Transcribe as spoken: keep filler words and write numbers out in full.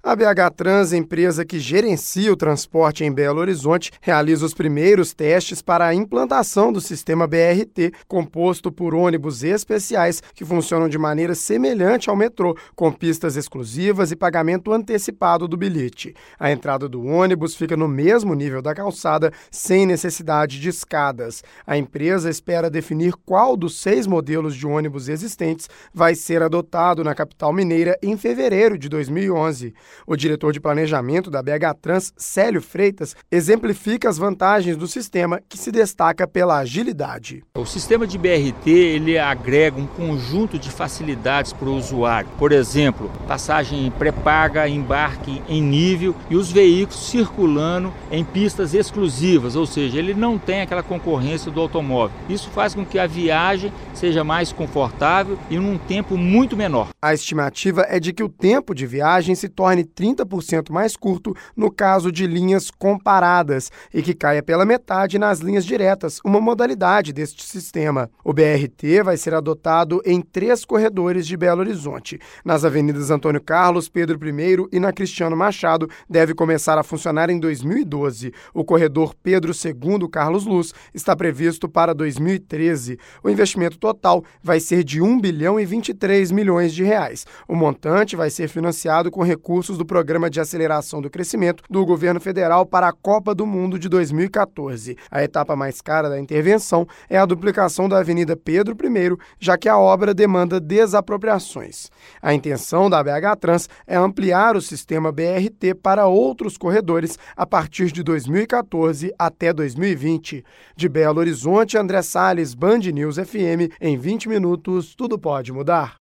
A B H Trans, empresa que gerencia o transporte em Belo Horizonte, realiza os primeiros testes para a implantação do sistema B R T, composto por ônibus especiais que funcionam de maneira semelhante ao metrô, com pistas exclusivas e pagamento antecipado do bilhete. A entrada do ônibus fica no mesmo nível da calçada, sem necessidade de escadas. A empresa espera definir qual dos seis modelos de ônibus existentes vai ser adotado na capital mineira em fevereiro de dois mil e onze. O diretor de planejamento da B H Trans, Célio Freitas, exemplifica as vantagens do sistema, que se destaca pela agilidade. O sistema de B R T ele agrega um conjunto de facilidades para o usuário. Por exemplo, passagem pré-paga, embarque em nível e os veículos circulando em pistas exclusivas, ou seja, ele não tem aquela concorrência do automóvel. Isso faz com que a viagem seja mais confortável e num tempo muito menor. A estimativa é de que o tempo de viagem se torne trinta por cento mais curto no caso de linhas comparadas e que caia pela metade nas linhas diretas, uma modalidade deste sistema. O B R T vai ser adotado em três corredores de Belo Horizonte. Nas avenidas Antônio Carlos, Pedro I e na Cristiano Machado, deve começar a funcionar em dois mil e doze. O corredor Pedro segundo Carlos Luz está previsto para dois mil e treze. O investimento total vai ser de um bilhão e vinte e três milhões de reais. O montante vai ser financiado com recursos do Programa de Aceleração do Crescimento do Governo Federal para a Copa do Mundo de dois mil e quatorze. A etapa mais cara da intervenção é a duplicação da Avenida Pedro I, já que a obra demanda desapropriações. A intenção da B H Trans é ampliar o sistema B R T para outros corredores a partir de dois mil e quatorze até dois mil e vinte. De Belo Horizonte, André Salles, Band News F M, em vinte minutos, tudo pode mudar.